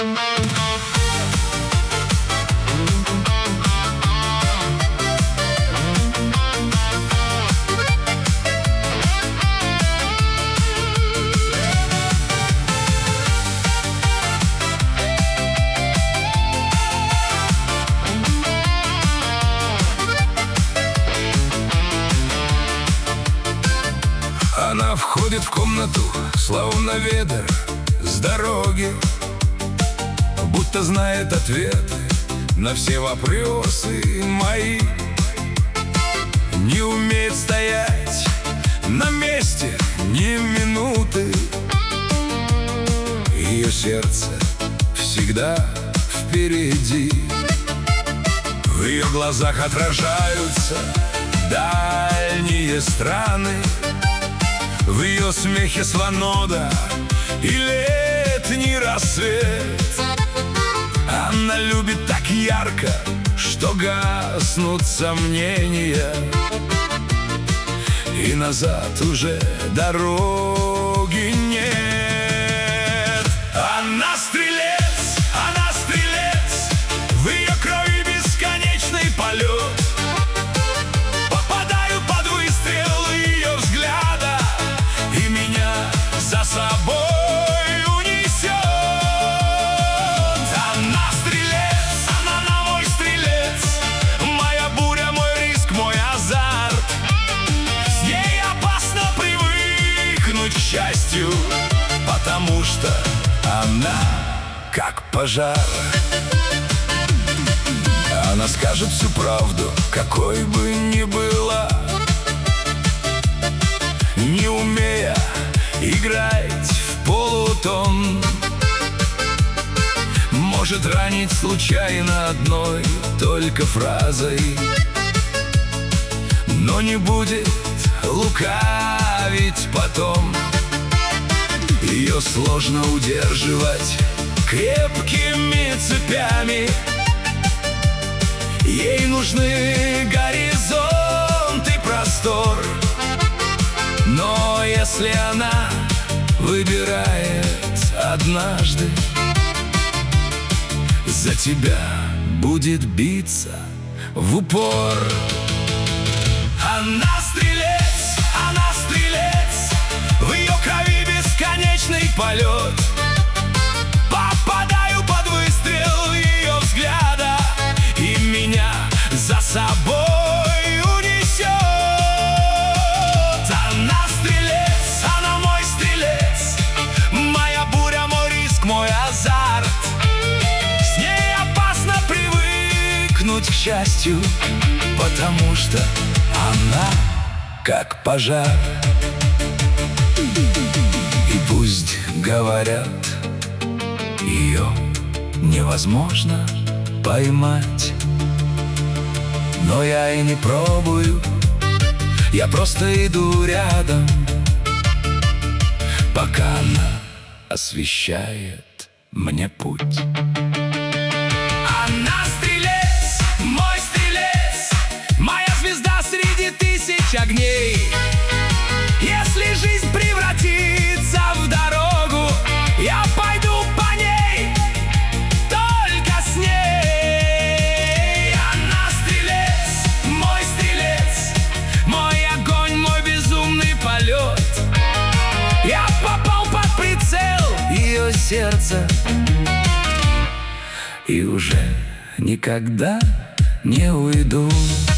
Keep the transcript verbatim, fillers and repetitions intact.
Она входит в комнату, словно ветер с дороги, будто знает ответы на все вопросы мои. Не умеет стоять на месте ни минуты. Ее сердце всегда впереди. В ее глазах отражаются дальние страны. В ее смехе слонода и летний рассвет. Она любит так ярко, что гаснут сомнения, и назад уже дороги нет. Она стрелец, она стрелец, в ее крови бесконечный полет. Попадаю под выстрел ее взгляда, и меня за собой унесет. Она стрелец, она на мой стрелец, моя буря, мой риск, мой азарт. С ней опасно привыкнуть к счастью, потому что она как пожар. Она скажет всю правду, какой бы ни была, не умея играть в полутон. Может ранить случайно одной только фразой, но не будет лукавить потом. Ее сложно удерживать крепкими цепями. Ей нужны горизонт и простор. Но если она выбирает однажды, за тебя будет биться в упор. Она стрелец, она стрелец, в ее крови бесконечный полет. Попадаю под выстрел ее взгляда, и меня за собой унесет. Она стрелец, она мой стрелец, моя буря, мой риск, мой азарт. С ней опасно привыкнуть к счастью, потому что она как пожар. И пусть говорят, ее невозможно поймать, но я и не пробую, я просто иду рядом, пока она освещает мне путь. Она стрелец, мой стрелец, моя звезда среди тысяч огней. Если жизнь превратится в дорогу, я пойду по ней, только с ней. Она стрелец, мой стрелец, мой огонь, мой безумный полет. Я попал под прицел ее сердца и уже никогда не уйду.